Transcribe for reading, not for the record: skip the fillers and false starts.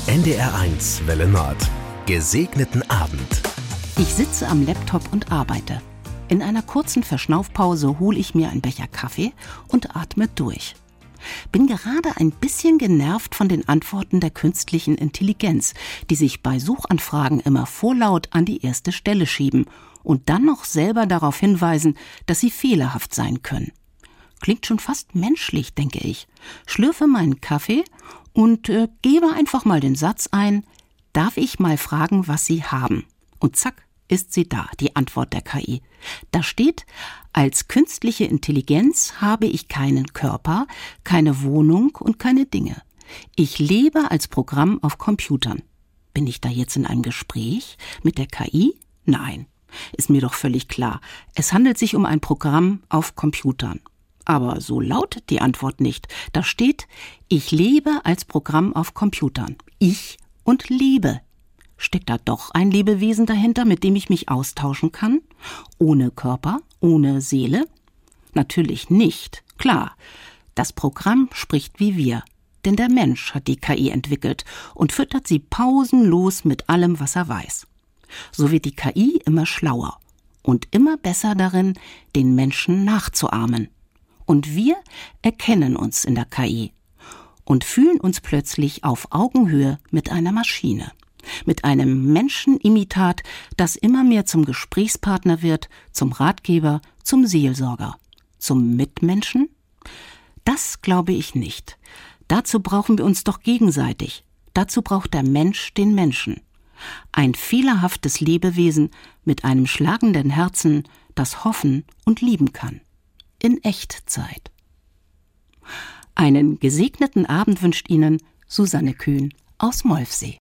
NDR1 Welle Nord. Gesegneten Abend. Ich sitze am Laptop und arbeite. In einer kurzen Verschnaufpause hole ich mir einen Becher Kaffee und atme durch. Bin gerade ein bisschen genervt von den Antworten der künstlichen Intelligenz, die sich bei Suchanfragen immer vorlaut an die erste Stelle schieben und dann noch selber darauf hinweisen, dass sie fehlerhaft sein können. Klingt schon fast menschlich, denke ich. Schlürfe meinen Kaffee und gebe einfach mal den Satz ein: Darf ich mal fragen, was Sie haben? Und zack, ist sie da, die Antwort der KI. Da steht: Als künstliche Intelligenz habe ich keinen Körper, keine Wohnung und keine Dinge. Ich lebe als Programm auf Computern. Bin ich da jetzt in einem Gespräch mit der KI? Nein, ist mir doch völlig klar. Es handelt sich um ein Programm auf Computern. Aber so lautet die Antwort nicht. Da steht: Ich lebe als Programm auf Computern. Ich und lebe. Steckt da doch ein Lebewesen dahinter, mit dem ich mich austauschen kann? Ohne Körper, ohne Seele? Natürlich nicht. Klar, das Programm spricht wie wir. Denn der Mensch hat die KI entwickelt und füttert sie pausenlos mit allem, was er weiß. So wird die KI immer schlauer und immer besser darin, den Menschen nachzuahmen. Und wir erkennen uns in der KI und fühlen uns plötzlich auf Augenhöhe mit einer Maschine. Mit einem Menschenimitat, das immer mehr zum Gesprächspartner wird, zum Ratgeber, zum Seelsorger. Zum Mitmenschen? Das glaube ich nicht. Dazu brauchen wir uns doch gegenseitig. Dazu braucht der Mensch den Menschen. Ein fehlerhaftes Lebewesen mit einem schlagenden Herzen, das hoffen und lieben kann. In Echtzeit. Einen gesegneten Abend wünscht Ihnen Susanne Kühn aus Molfsee.